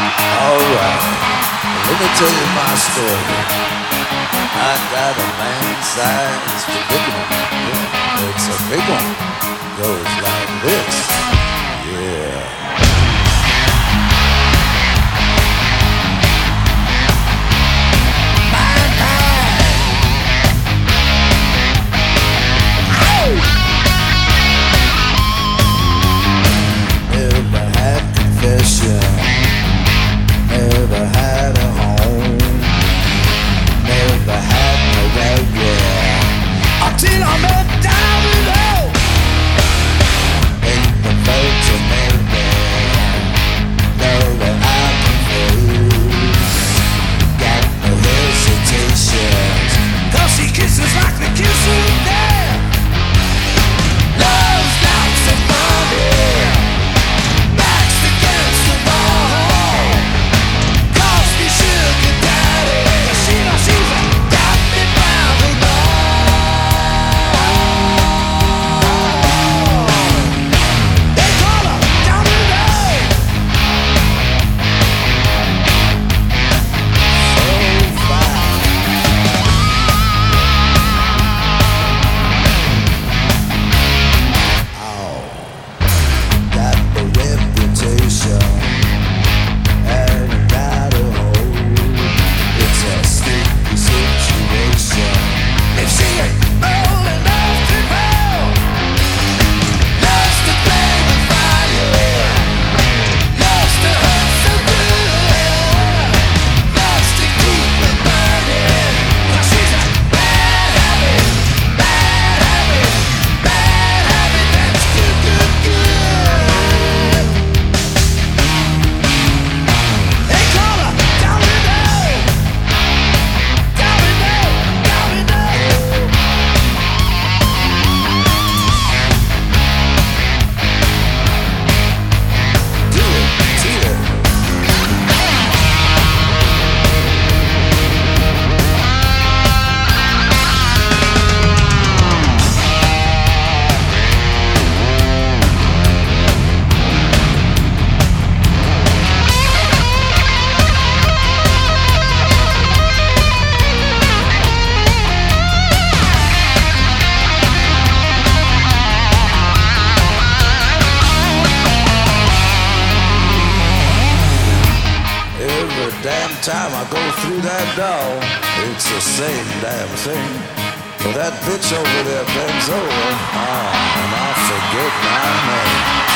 Alright, let me tell you my story. I got a man-sized predicament. Yeah, it's a big one. Goes like this. Yeah. Never had confession. Never had a home. Never had no regret. Until I met down below. Ain't the folks of maybe know that I confuse. Got no hesitations. 'Cause he kisses like the kiss of death. Love's like some money. Backs against the wall. Calls me sugar daddy. She knows she's got me round the ball. They call her down below. So fine. Oh, got the reputation and got a hold. It's a sticky situation. If she ain't old enough to know, loves to play with fire, loves to hurt so good, loves to keep me burning. 'Cause she's a bad habit, bad habit, bad habit that's good, good, good. They call her down below, down below, down below. Do it, do it. Every damn time I go through that door, it's the same damn thing. But that bitch over there bends over, and I forget my name.